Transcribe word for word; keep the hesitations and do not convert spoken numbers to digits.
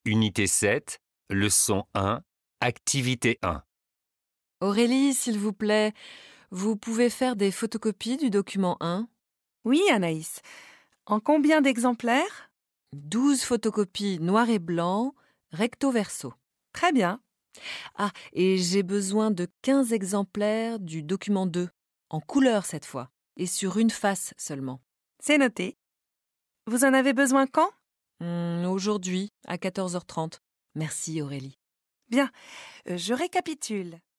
Unité sept, leçon un, activité un. Aurélie, s'il vous plaît, vous pouvez faire des photocopies du document un? Oui, Anaïs. En combien d'exemplaires? douze photocopies noir et blanc, recto verso. Très bien. Ah, et j'ai besoin de quinze exemplaires du document deux, en couleur cette fois, et sur une face seulement. C'est noté. Vous en avez besoin quand? Hmm, aujourd'hui, à quatorze heures trente. Merci Aurélie. Bien, euh, je récapitule.